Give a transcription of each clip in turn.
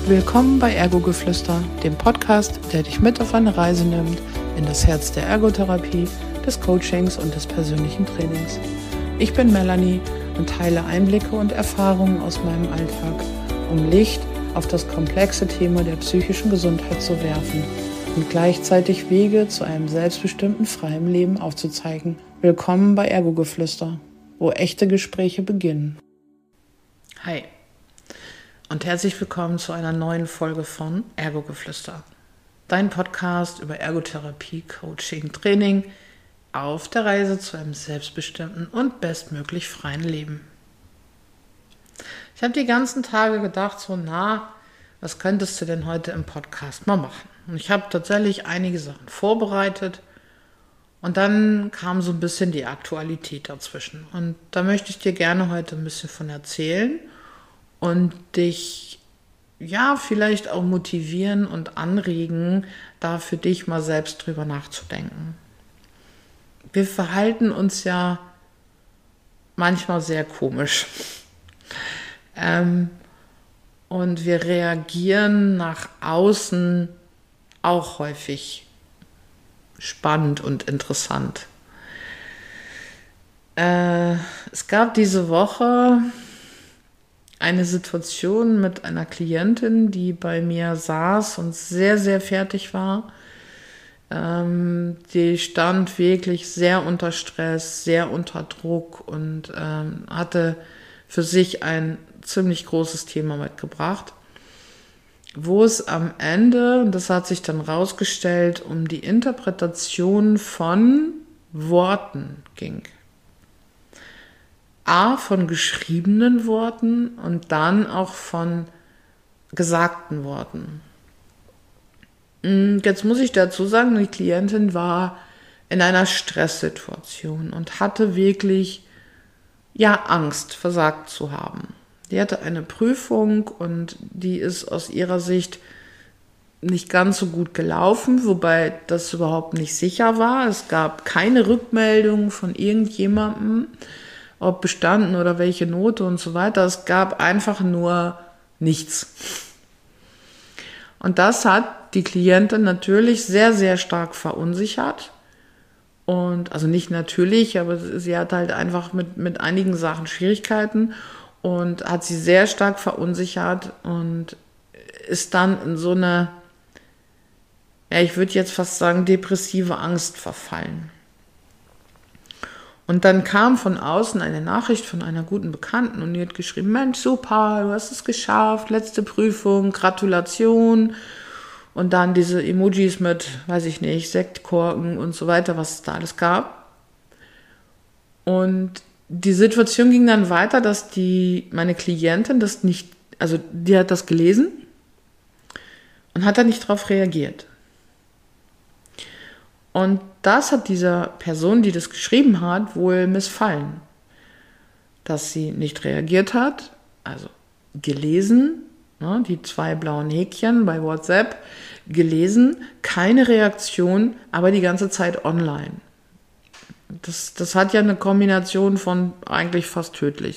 Willkommen bei Ergo-Geflüster, dem Podcast, der dich mit auf eine Reise nimmt in das Herz der Ergotherapie, des Coachings und des persönlichen Trainings. Ich bin Melanie und teile Einblicke und Erfahrungen aus meinem Alltag, um Licht auf das komplexe Thema der psychischen Gesundheit zu werfen und gleichzeitig Wege zu einem selbstbestimmten, freien Leben aufzuzeigen. Willkommen bei Ergo-Geflüster, wo echte Gespräche beginnen. Hi und herzlich willkommen zu einer neuen Folge von Ergo-Geflüster, dein Podcast über Ergotherapie, Coaching, Training auf der Reise zu einem selbstbestimmten und bestmöglich freien Leben. Ich habe die ganzen Tage gedacht, was könntest du denn heute im Podcast mal machen? Und ich habe tatsächlich einige Sachen vorbereitet und dann kam so ein bisschen die Aktualität dazwischen. Und da möchte ich dir gerne heute ein bisschen von erzählen und dich vielleicht auch motivieren und anregen, da für dich mal selbst drüber nachzudenken. Wir verhalten uns ja manchmal sehr komisch. Und wir reagieren nach außen auch häufig spannend und interessant. Es gab diese Woche eine Situation mit einer Klientin, die bei mir saß und sehr, sehr fertig war. Die stand wirklich sehr unter Stress, sehr unter Druck und hatte für sich ein ziemlich großes Thema mitgebracht, wo es am Ende, und das hat sich dann rausgestellt, um die Interpretation von Worten ging. Von geschriebenen Worten und dann auch von gesagten Worten. Jetzt muss ich dazu sagen, die Klientin war in einer Stresssituation und hatte wirklich Angst, versagt zu haben. Die hatte eine Prüfung und die ist aus ihrer Sicht nicht ganz so gut gelaufen, wobei das überhaupt nicht sicher war. Es gab keine Rückmeldung von irgendjemandem, ob bestanden oder welche Note und so weiter. Es gab einfach nur nichts. Und das hat die Klientin natürlich sehr, sehr stark verunsichert. Und also nicht natürlich, aber sie hat halt einfach mit einigen Sachen Schwierigkeiten und hat sie sehr stark verunsichert und ist dann in so eine, ich würde jetzt fast sagen, depressive Angst verfallen. Und dann kam von außen eine Nachricht von einer guten Bekannten und die hat geschrieben, Mensch, super, du hast es geschafft, letzte Prüfung, Gratulation. Und dann diese Emojis mit, Sektkorken und so weiter, was es da alles gab. Und die Situation ging dann weiter, dass meine Klientin die hat das gelesen und hat dann nicht darauf reagiert. Und das hat dieser Person, die das geschrieben hat, wohl missfallen. Dass sie nicht reagiert hat, also gelesen, die 2 blauen Häkchen bei WhatsApp, gelesen, keine Reaktion, aber die ganze Zeit online. Das hat ja eine Kombination von eigentlich fast tödlich.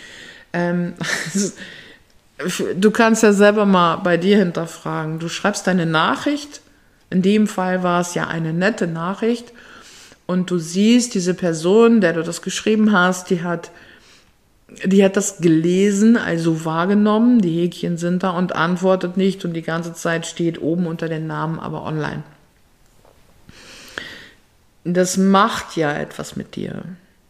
Du kannst ja selber mal bei dir hinterfragen. Du schreibst deine Nachricht, in dem Fall war es ja eine nette Nachricht und du siehst, diese Person, der du das geschrieben hast, die hat das gelesen, also wahrgenommen, die Häkchen sind da und antwortet nicht und die ganze Zeit steht oben unter den Namen, aber online. Das macht ja etwas mit dir.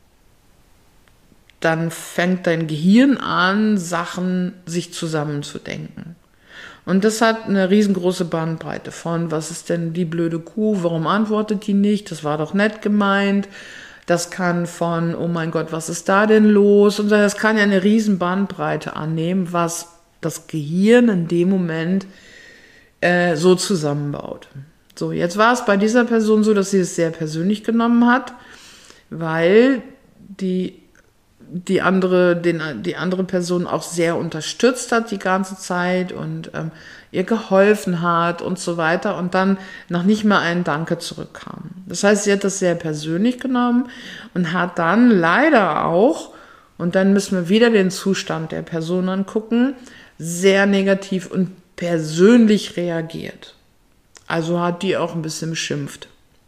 Dann fängt dein Gehirn an, Sachen sich zusammenzudenken. Und das hat eine riesengroße Bandbreite von, was ist denn die blöde Kuh, warum antwortet die nicht, das war doch nett gemeint. Das kann von, oh mein Gott, was ist da denn los? Und das kann ja eine riesen Bandbreite annehmen, was das Gehirn in dem Moment so zusammenbaut. So, jetzt war es bei dieser Person so, dass sie es sehr persönlich genommen hat, weil die andere Person auch sehr unterstützt hat die ganze Zeit und ihr geholfen hat und so weiter und dann noch nicht mal ein Danke zurückkam. Das heißt, sie hat das sehr persönlich genommen und hat dann leider auch, und dann müssen wir wieder den Zustand der Person angucken, sehr negativ und persönlich reagiert. Also hat die auch ein bisschen beschimpft.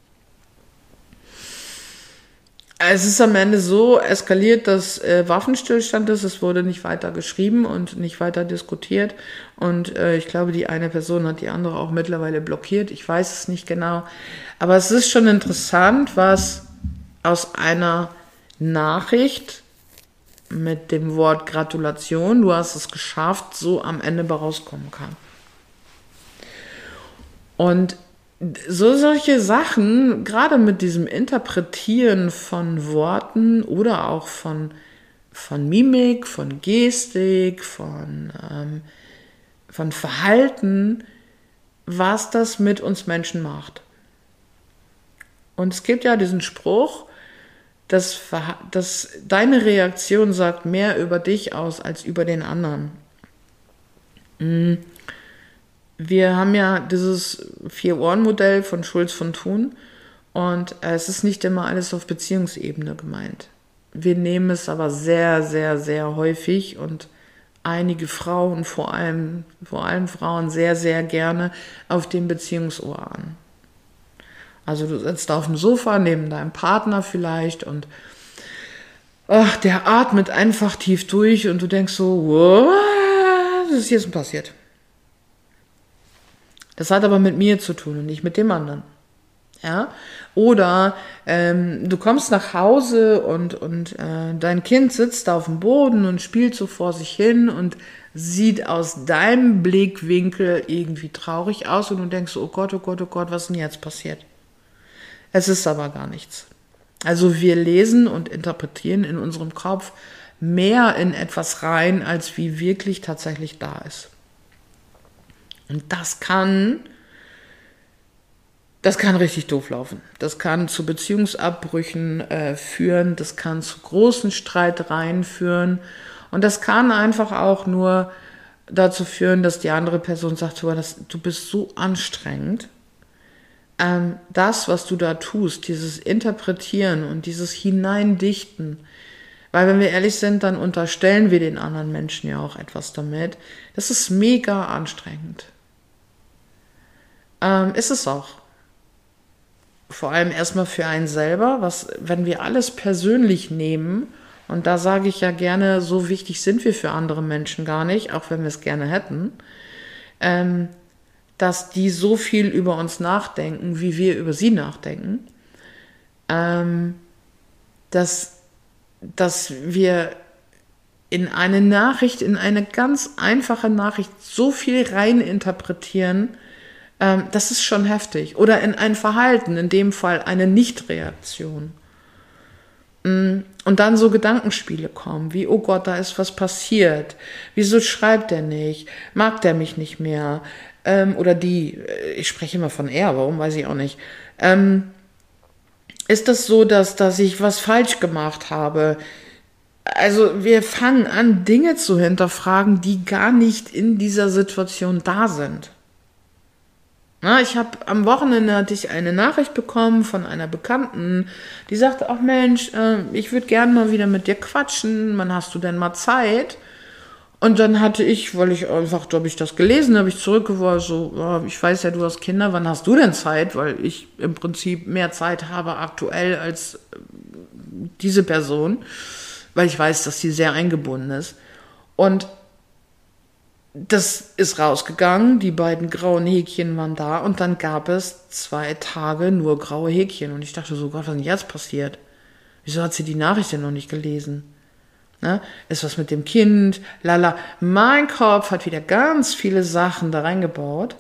Es ist am Ende so eskaliert, dass Waffenstillstand ist. Es wurde nicht weiter geschrieben und nicht weiter diskutiert. Und ich glaube, die eine Person hat die andere auch mittlerweile blockiert. Ich weiß es nicht genau. Aber es ist schon interessant, was aus einer Nachricht mit dem Wort Gratulation, du hast es geschafft, so am Ende rauskommen kann. Und solche Sachen, gerade mit diesem Interpretieren von Worten oder auch von Mimik, von Gestik, von Verhalten, was das mit uns Menschen macht. Und es gibt ja diesen Spruch, dass deine Reaktion sagt mehr über dich aus als über den anderen. Wir haben ja dieses 4-Ohren-Modell von Schulz von Thun und es ist nicht immer alles auf Beziehungsebene gemeint. Wir nehmen es aber sehr, sehr, sehr häufig und einige Frauen, vor allem Frauen, sehr, sehr gerne auf dem Beziehungsohr an. Also du sitzt auf dem Sofa neben deinem Partner vielleicht und der atmet einfach tief durch und du denkst so, was ist jetzt passiert? Das hat aber mit mir zu tun und nicht mit dem anderen. Ja? Oder du kommst nach Hause und dein Kind sitzt da auf dem Boden und spielt so vor sich hin und sieht aus deinem Blickwinkel irgendwie traurig aus und du denkst so, oh Gott, was ist denn jetzt passiert? Es ist aber gar nichts. Also wir lesen und interpretieren in unserem Kopf mehr in etwas rein, als wie wirklich tatsächlich da ist. Und das kann richtig doof laufen. Das kann zu Beziehungsabbrüchen führen, das kann zu großen Streitereien führen und das kann einfach auch nur dazu führen, dass die andere Person sagt, du bist so anstrengend. Das, was du da tust, dieses Interpretieren und dieses Hineindichten, weil wenn wir ehrlich sind, dann unterstellen wir den anderen Menschen ja auch etwas damit. Das ist mega anstrengend. Ist es auch. Vor allem erstmal für einen selber, wenn wir alles persönlich nehmen, und da sage ich ja gerne, so wichtig sind wir für andere Menschen gar nicht, auch wenn wir es gerne hätten, dass die so viel über uns nachdenken, wie wir über sie nachdenken, dass wir in eine Nachricht, in eine ganz einfache Nachricht so viel rein interpretieren, das ist schon heftig. Oder in ein Verhalten, in dem Fall eine Nichtreaktion. Und dann so Gedankenspiele kommen, wie, oh Gott, da ist was passiert. Wieso schreibt er nicht? Mag der mich nicht mehr? Oder die, ich spreche immer von er, warum, weiß ich auch nicht. Ist das so, dass ich was falsch gemacht habe? Also wir fangen an, Dinge zu hinterfragen, die gar nicht in dieser Situation da sind. Am Wochenende hatte ich eine Nachricht bekommen von einer Bekannten, die sagte, ach Mensch, ich würde gerne mal wieder mit dir quatschen, wann hast du denn mal Zeit? Und dann hatte ich, weil ich einfach, glaube ich, das gelesen habe, ich zurückgeworfen, so, ich weiß ja, du hast Kinder, wann hast du denn Zeit? Weil ich im Prinzip mehr Zeit habe aktuell als diese Person, weil ich weiß, dass sie sehr eingebunden ist. Und das ist rausgegangen, die beiden grauen Häkchen waren da und dann gab es 2 Tage nur graue Häkchen. Und ich dachte so, Gott, was ist denn jetzt passiert? Wieso hat sie die Nachricht denn noch nicht gelesen? Ne? Ist was mit dem Kind? Lala. Mein Kopf hat wieder ganz viele Sachen da reingebaut.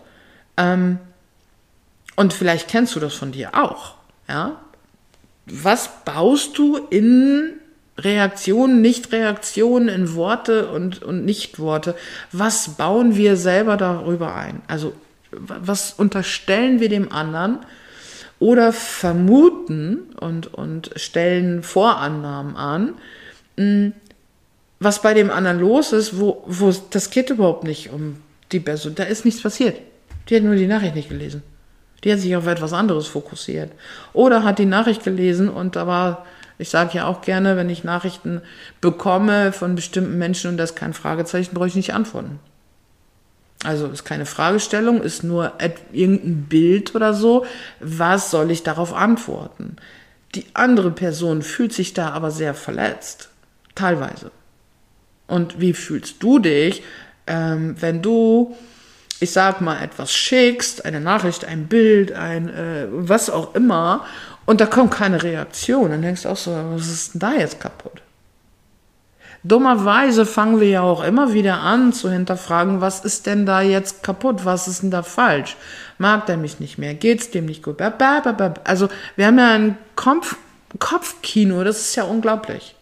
Und vielleicht kennst du das von dir auch. Ja? Was baust du in Reaktionen, Nicht-Reaktionen, in Worte und Nicht-Worte? Was bauen wir selber darüber ein? Also was unterstellen wir dem anderen oder vermuten und stellen Vorannahmen an, was bei dem anderen los ist, wo das geht überhaupt nicht um die Person. Da ist nichts passiert. Die hat nur die Nachricht nicht gelesen. Die hat sich auf etwas anderes fokussiert. Oder hat die Nachricht gelesen und da war, ich sage ja auch gerne, wenn ich Nachrichten bekomme von bestimmten Menschen und da ist kein Fragezeichen, brauche ich nicht antworten. Also ist keine Fragestellung, ist nur irgendein Bild oder so. Was soll ich darauf antworten? Die andere Person fühlt sich da aber sehr verletzt. Teilweise. Und wie fühlst du dich, wenn du, ich sag mal, etwas schickst, eine Nachricht, ein Bild, was auch immer, und da kommt keine Reaktion? Dann denkst du auch so, was ist denn da jetzt kaputt? Dummerweise fangen wir ja auch immer wieder an zu hinterfragen, was ist denn da jetzt kaputt, was ist denn da falsch? Mag der mich nicht mehr, geht's dem nicht gut? Also wir haben ja ein Kopfkino, das ist ja unglaublich.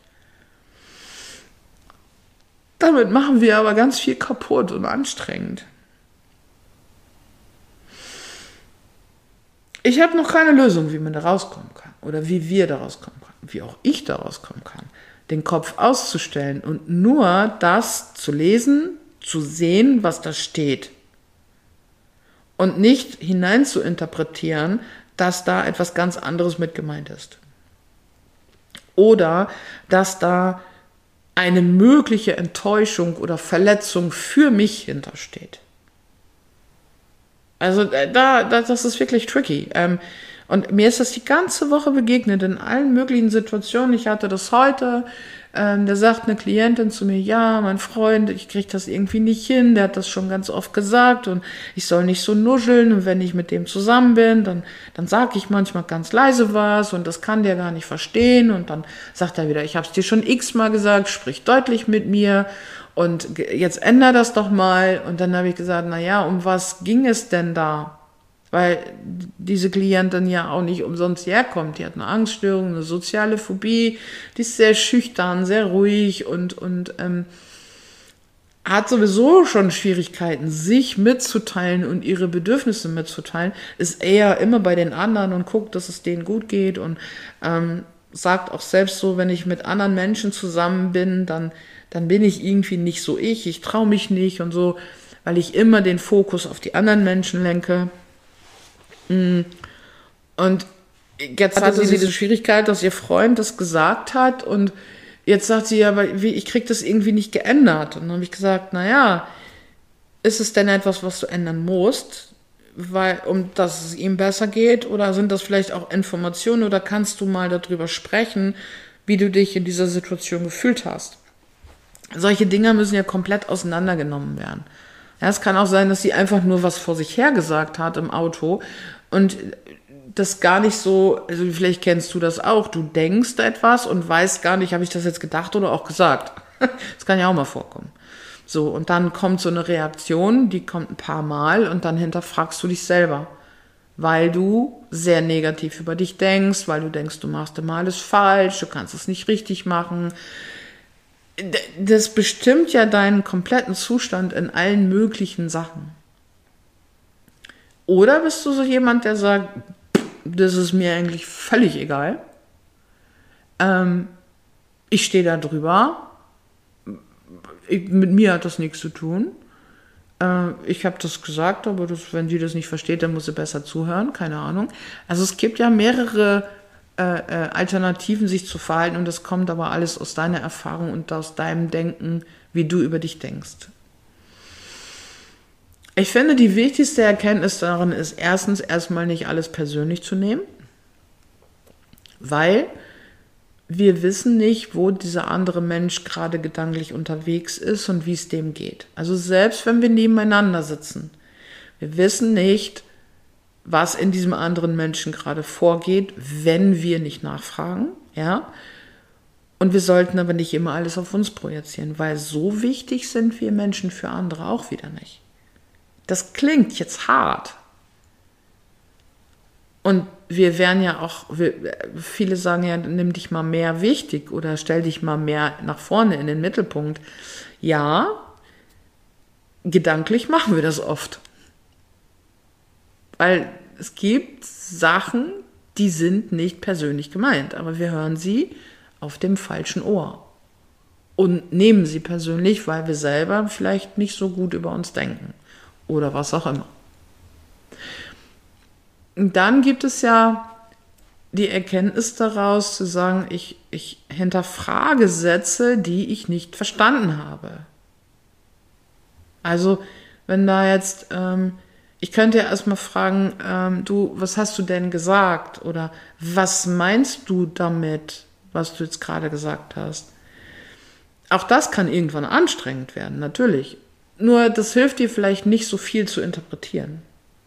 Damit machen wir aber ganz viel kaputt und anstrengend. Ich habe noch keine Lösung, wie man da rauskommen kann oder wie wir da rauskommen können, wie auch ich da rauskommen kann. Den Kopf auszustellen und nur das zu lesen, zu sehen, was da steht. Und nicht hinein zu interpretieren, dass da etwas ganz anderes mit gemeint ist. Oder dass da eine mögliche Enttäuschung oder Verletzung für mich hintersteht. Also das ist wirklich tricky. Und mir ist das die ganze Woche begegnet, in allen möglichen Situationen. Ich hatte das heute, da sagt eine Klientin zu mir, ja, mein Freund, ich kriege das irgendwie nicht hin, der hat das schon ganz oft gesagt und ich soll nicht so nuscheln und wenn ich mit dem zusammen bin, dann sage ich manchmal ganz leise was und das kann der gar nicht verstehen und dann sagt er wieder, ich habe es dir schon x-mal gesagt, sprich deutlich mit mir und jetzt änder das doch mal. Und dann habe ich gesagt, naja, um was ging es denn da? Weil diese Klientin ja auch nicht umsonst herkommt. Die hat eine Angststörung, eine soziale Phobie, die ist sehr schüchtern, sehr ruhig und hat sowieso schon Schwierigkeiten, sich mitzuteilen und ihre Bedürfnisse mitzuteilen, ist eher immer bei den anderen und guckt, dass es denen gut geht und sagt auch selbst so, wenn ich mit anderen Menschen zusammen bin, dann bin ich irgendwie nicht so ich traue mich nicht und so, weil ich immer den Fokus auf die anderen Menschen lenke. Und jetzt hatte sie diese Schwierigkeit, dass ihr Freund das gesagt hat und jetzt sagt sie, aber ich kriege das irgendwie nicht geändert. Und dann habe ich gesagt, naja, ist es denn etwas, was du ändern musst, dass es ihm besser geht oder sind das vielleicht auch Informationen oder kannst du mal darüber sprechen, wie du dich in dieser Situation gefühlt hast? Solche Dinge müssen ja komplett auseinandergenommen werden. Ja, es kann auch sein, dass sie einfach nur was vor sich her gesagt hat im Auto und das gar nicht so, also vielleicht kennst du das auch, du denkst etwas und weißt gar nicht, habe ich das jetzt gedacht oder auch gesagt. Das kann ja auch mal vorkommen. So, und dann kommt so eine Reaktion, die kommt ein paar Mal und dann hinterfragst du dich selber, weil du sehr negativ über dich denkst, weil du denkst, du machst immer alles falsch, du kannst es nicht richtig machen. Das bestimmt ja deinen kompletten Zustand in allen möglichen Sachen. Oder bist du so jemand, der sagt, das ist mir eigentlich völlig egal. Ich stehe da drüber. Mit mir hat das nichts zu tun. Ich habe das gesagt, aber wenn sie das nicht versteht, dann muss sie besser zuhören. Keine Ahnung. Also es gibt ja mehrere Alternativen, sich zu verhalten und das kommt aber alles aus deiner Erfahrung und aus deinem Denken, wie du über dich denkst. Ich finde, die wichtigste Erkenntnis darin ist, erstens erstmal nicht alles persönlich zu nehmen, weil wir wissen nicht, wo dieser andere Mensch gerade gedanklich unterwegs ist und wie es dem geht. Also selbst wenn wir nebeneinander sitzen, wir wissen nicht, was in diesem anderen Menschen gerade vorgeht, wenn wir nicht nachfragen, ja. Und wir sollten aber nicht immer alles auf uns projizieren, weil so wichtig sind wir Menschen für andere auch wieder nicht. Das klingt jetzt hart. Und wir werden ja auch, viele sagen ja, nimm dich mal mehr wichtig oder stell dich mal mehr nach vorne in den Mittelpunkt. Ja, gedanklich machen wir das oft. Weil es gibt Sachen, die sind nicht persönlich gemeint, aber wir hören sie auf dem falschen Ohr und nehmen sie persönlich, weil wir selber vielleicht nicht so gut über uns denken oder was auch immer. Und dann gibt es ja die Erkenntnis daraus, zu sagen, ich hinterfrage Sätze, die ich nicht verstanden habe. Also, wenn da jetzt, ich könnte ja erstmal fragen, du, was hast du denn gesagt? Oder was meinst du damit, was du jetzt gerade gesagt hast? Auch das kann irgendwann anstrengend werden, natürlich. Nur das hilft dir vielleicht nicht so viel zu interpretieren.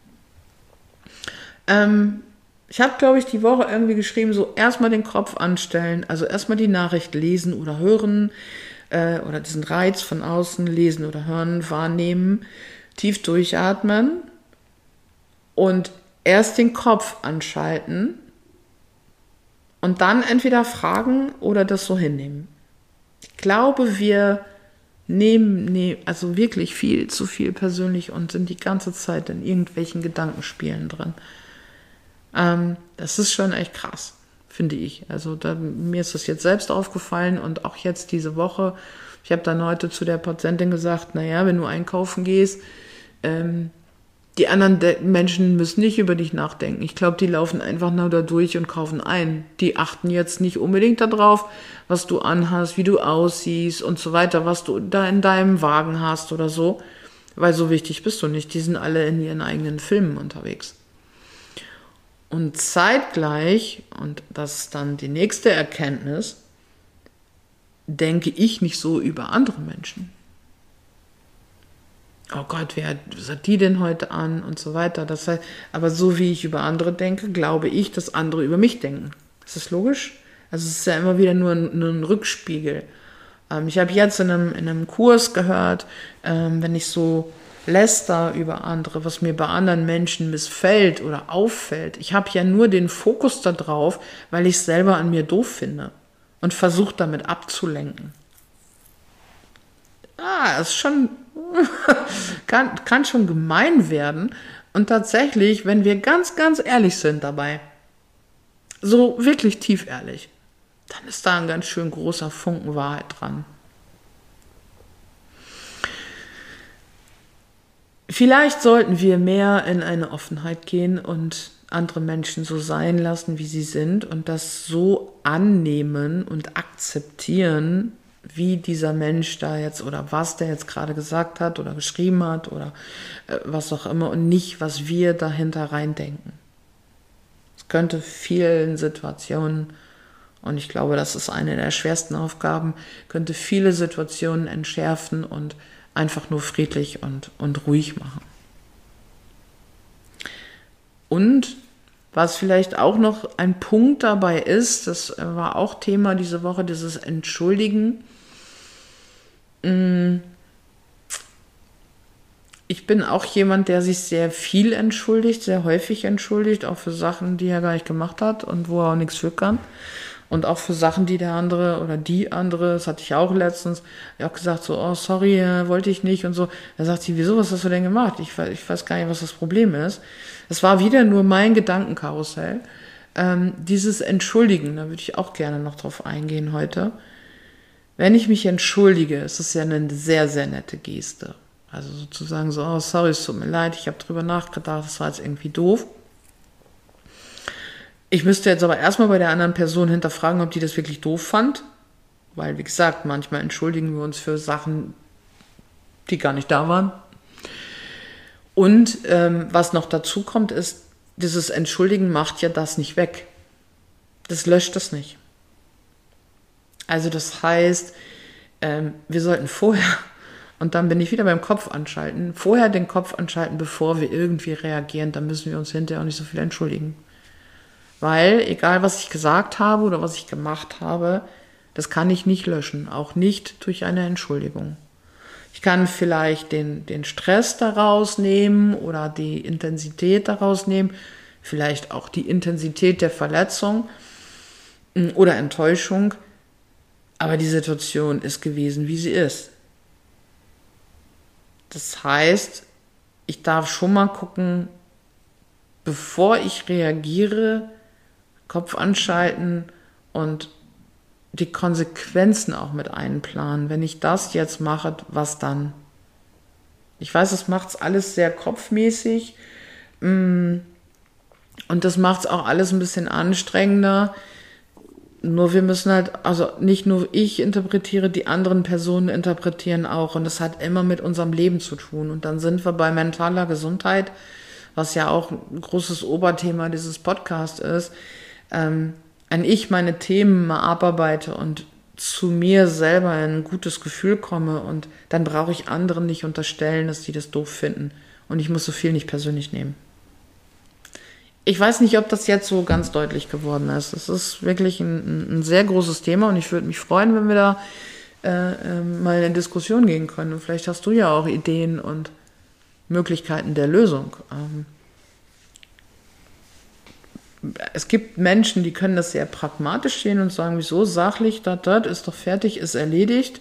Ich habe, glaube ich, die Woche irgendwie geschrieben, so erstmal den Kopf anstellen, also erstmal die Nachricht lesen oder hören oder diesen Reiz von außen lesen oder hören, wahrnehmen, tief durchatmen und erst den Kopf anschalten und dann entweder fragen oder das so hinnehmen. Ich glaube, wir nehmen also wirklich viel zu viel persönlich und sind die ganze Zeit in irgendwelchen Gedankenspielen drin. Das ist schon echt krass, finde ich. Also mir ist das jetzt selbst aufgefallen und auch jetzt diese Woche. Ich habe dann heute zu der Patientin gesagt, naja, wenn du einkaufen gehst, die anderen Menschen müssen nicht über dich nachdenken. Ich glaube, die laufen einfach nur da durch und kaufen ein. Die achten jetzt nicht unbedingt darauf, was du anhast, wie du aussiehst und so weiter, was du da in deinem Wagen hast oder so. Weil so wichtig bist du nicht. Die sind alle in ihren eigenen Filmen unterwegs. Und zeitgleich, und das ist dann die nächste Erkenntnis, denke ich nicht so über andere Menschen. Oh Gott, was hat die denn heute an und so weiter. Das heißt, aber so wie ich über andere denke, glaube ich, dass andere über mich denken. Ist das logisch? Also es ist ja immer wieder nur ein Rückspiegel. Ich habe jetzt in einem Kurs gehört, wenn ich so läster über andere, was mir bei anderen Menschen missfällt oder auffällt. Ich habe ja nur den Fokus da drauf, weil ich es selber an mir doof finde und versuche damit abzulenken. Das ist schon, kann schon gemein werden. Und tatsächlich, wenn wir ganz, ganz ehrlich sind dabei, so wirklich tief ehrlich, dann ist da ein ganz schön großer Funken Wahrheit dran. Vielleicht sollten wir mehr in eine Offenheit gehen und andere Menschen so sein lassen, wie sie sind und das so annehmen und akzeptieren, wie dieser Mensch da jetzt oder was der jetzt gerade gesagt hat oder geschrieben hat oder was auch immer und nicht, was wir dahinter reindenken. Es könnte vielen Situationen, und ich glaube, das ist eine der schwersten Aufgaben, könnte viele Situationen entschärfen und einfach nur friedlich und ruhig machen. Und was vielleicht auch noch ein Punkt dabei ist, das war auch Thema diese Woche, dieses Entschuldigen. Ich bin auch jemand, der sich sehr viel entschuldigt, sehr häufig entschuldigt, auch für Sachen, die er gar nicht gemacht hat und wo er auch nichts für kann. Und auch für Sachen, die der andere oder die andere, das hatte ich auch letztens, auch gesagt so, oh sorry, wollte ich nicht und so. Da sagt sie, wieso, was hast du denn gemacht? Ich weiß gar nicht, was das Problem ist. Es war wieder nur mein Gedankenkarussell. Dieses Entschuldigen, da würde ich auch gerne noch drauf eingehen heute. Wenn ich mich entschuldige, ist es ja eine sehr, sehr nette Geste. Also sozusagen so, oh sorry, es tut mir leid, ich habe drüber nachgedacht, das war jetzt irgendwie doof. Ich müsste jetzt aber erstmal bei der anderen Person hinterfragen, ob die das wirklich doof fand. Weil, wie gesagt, manchmal entschuldigen wir uns für Sachen, die gar nicht da waren. Und was noch dazu kommt, ist, dieses Entschuldigen macht ja das nicht weg. Das löscht das nicht. Also das heißt, wir sollten vorher, und dann bin ich wieder beim Kopf anschalten, vorher den Kopf anschalten, bevor wir irgendwie reagieren, dann müssen wir uns hinterher auch nicht so viel entschuldigen. Weil, egal was ich gesagt habe oder was ich gemacht habe, das kann ich nicht löschen, auch nicht durch eine Entschuldigung. Ich kann vielleicht den Stress daraus nehmen oder die Intensität daraus nehmen, vielleicht auch die Intensität der Verletzung oder Enttäuschung, aber die Situation ist gewesen, wie sie ist. Das heißt, ich darf schon mal gucken, bevor ich reagiere, Kopf anschalten und die Konsequenzen auch mit einplanen. Wenn ich das jetzt mache, was dann? Ich weiß, das macht es alles sehr kopfmäßig und das macht es auch alles ein bisschen anstrengender. Nur wir müssen halt, also nicht nur ich interpretiere, die anderen Personen interpretieren auch. Und das hat immer mit unserem Leben zu tun. Und dann sind wir bei mentaler Gesundheit, was ja auch ein großes Oberthema dieses Podcasts ist, wenn ich meine Themen mal abarbeite und zu mir selber in ein gutes Gefühl komme, und dann brauche ich anderen nicht unterstellen, dass die das doof finden. Und ich muss so viel nicht persönlich nehmen. Ich weiß nicht, ob das jetzt so ganz deutlich geworden ist. Es ist wirklich ein sehr großes Thema und ich würde mich freuen, wenn wir da mal in Diskussion gehen können. Und vielleicht hast du ja auch Ideen und Möglichkeiten der Lösung. Es gibt Menschen, die können das sehr pragmatisch sehen und sagen, wieso, sachlich, das ist doch fertig, ist erledigt.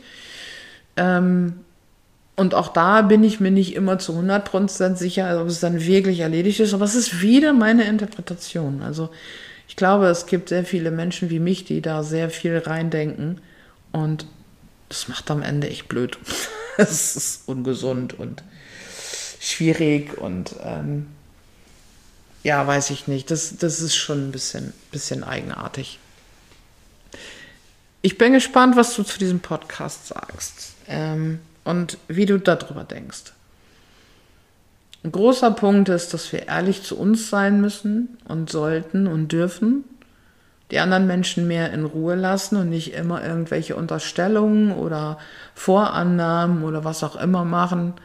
Und auch da bin ich mir nicht immer zu 100% sicher, ob es dann wirklich erledigt ist. Aber es ist wieder meine Interpretation. Also ich glaube, es gibt sehr viele Menschen wie mich, die da sehr viel reindenken. Und das macht am Ende echt blöd. Es ist ungesund und schwierig und ja, weiß ich nicht. Das ist schon ein bisschen eigenartig. Ich bin gespannt, was du zu diesem Podcast sagst. Und wie du darüber denkst. Ein großer Punkt ist, dass wir ehrlich zu uns sein müssen und sollten und dürfen, die anderen Menschen mehr in Ruhe lassen und nicht immer irgendwelche Unterstellungen oder Vorannahmen oder was auch immer machen.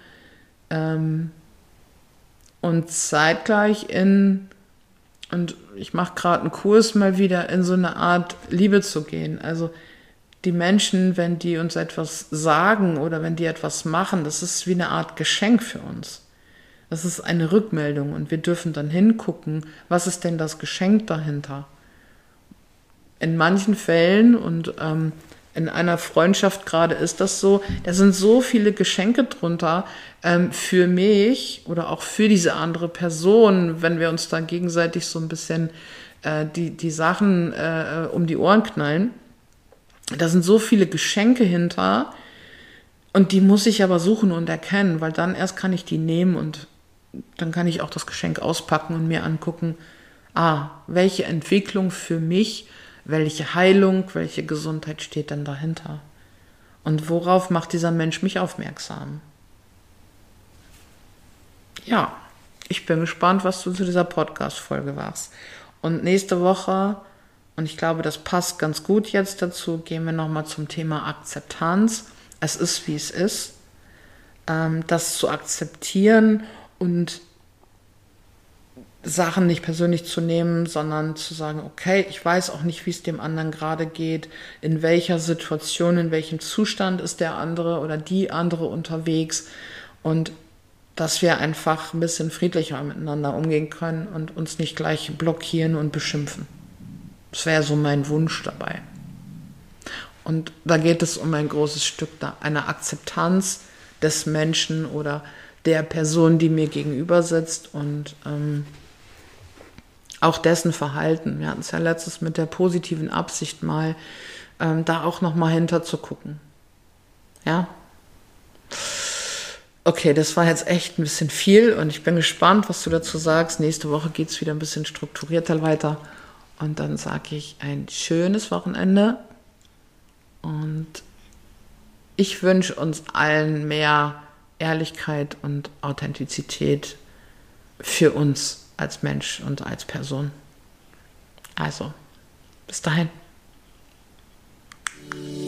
Und zeitgleich und ich mache gerade einen Kurs mal wieder, in so eine Art Liebe zu gehen. Also die Menschen, wenn die uns etwas sagen oder wenn die etwas machen, das ist wie eine Art Geschenk für uns. Das ist eine Rückmeldung und wir dürfen dann hingucken, was ist denn das Geschenk dahinter? In manchen Fällen und in einer Freundschaft gerade ist das so, da sind so viele Geschenke drunter für mich oder auch für diese andere Person, wenn wir uns dann gegenseitig so ein bisschen die Sachen um die Ohren knallen. Da sind so viele Geschenke hinter und die muss ich aber suchen und erkennen, weil dann erst kann ich die nehmen und dann kann ich auch das Geschenk auspacken und mir angucken, welche Entwicklung für mich, welche Heilung, welche Gesundheit steht denn dahinter? Und worauf macht dieser Mensch mich aufmerksam? Ja, ich bin gespannt, was du zu dieser Podcast-Folge warst. Und nächste Woche, und ich glaube, das passt ganz gut jetzt dazu, gehen wir nochmal zum Thema Akzeptanz. Es ist, wie es ist. Das zu akzeptieren und Sachen nicht persönlich zu nehmen, sondern zu sagen, okay, ich weiß auch nicht, wie es dem anderen gerade geht, in welcher Situation, in welchem Zustand ist der andere oder die andere unterwegs und dass wir einfach ein bisschen friedlicher miteinander umgehen können und uns nicht gleich blockieren und beschimpfen. Das wäre so mein Wunsch dabei. Und da geht es um ein großes Stück eine Akzeptanz des Menschen oder der Person, die mir gegenüber sitzt und auch dessen Verhalten. Wir hatten es ja letztes mit der positiven Absicht mal, da auch nochmal hinter zu gucken. Ja? Okay, das war jetzt echt ein bisschen viel und ich bin gespannt, was du dazu sagst. Nächste Woche geht es wieder ein bisschen strukturierter weiter und dann sage ich ein schönes Wochenende und ich wünsche uns allen mehr Ehrlichkeit und Authentizität für uns als Mensch und als Person. Also, bis dahin.